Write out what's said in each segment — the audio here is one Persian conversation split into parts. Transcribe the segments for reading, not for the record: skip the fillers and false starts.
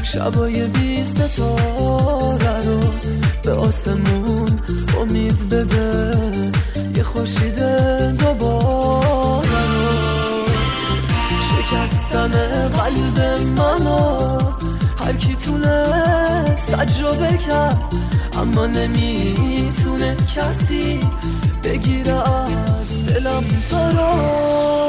شبای بی ستاره رو به آسمون امید بده، یه خورشید دوباره رو. شکستن قلب منو هر کی تونست تجربه کرد، اما نمیتونه کسی بگیره از دلم تو رو.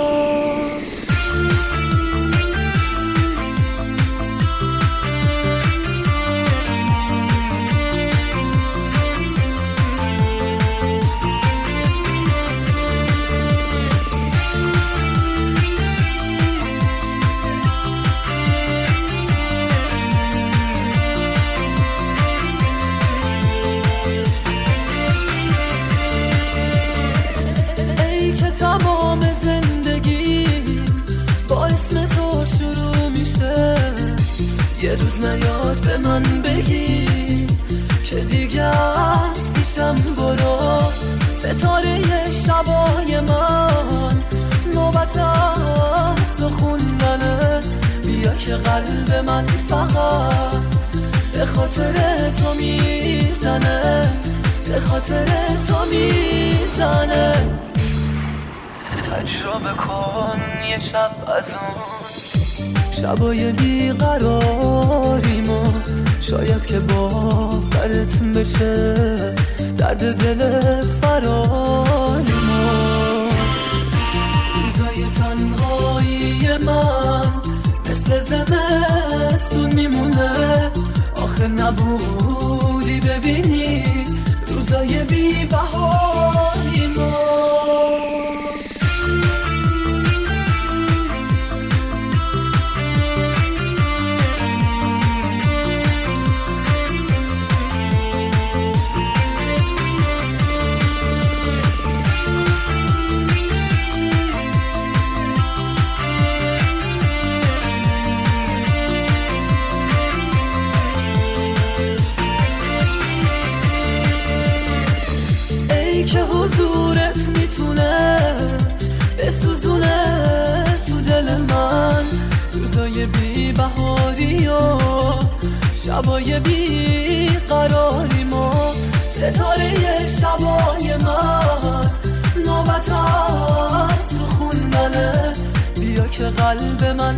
تمام زندگی با اسم تو شروع میشه، یه روز نیاد به من بگی که دیگه از پیشم برو. ستاره شبای من نوبت از تو خوندنه، بیا که قلب من فقط به خاطر تو میزنه، به خاطر تو میزنه. تجربه کن یه شب از اون شبای بیقراریمو، شاید که باورت بشه درد دل فراریمو. روزای تنهایی من مثل زمستون میمونه، آخه نبودی ببینی روزای بی بهاریمو. که حضورت میتونه بسوزونه تو دل من روزای بی بهاری و شبای بی قراریمو. ستاره شبای من نوبت از تو خوندنه، بیا که قلب من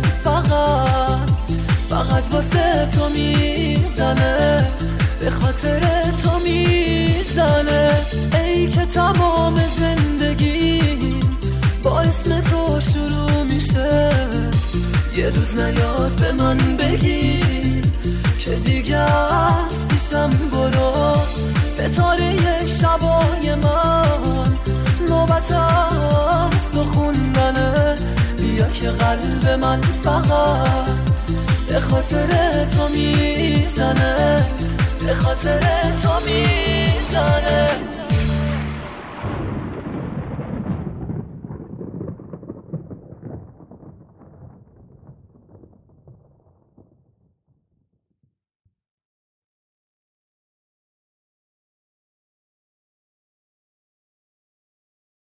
فقط واسه تو میزنه، به خاطر تو میزنه. ای که تمام زندگی با اسم تو شروع میشه، یه روز نیاد به من بگی که دیگه از پیشم برو. ستاره شبای من نوبت از تو خوندنه، بیا که قلب من فقط به خاطر تو میزنه، به خاطر تو میزنه.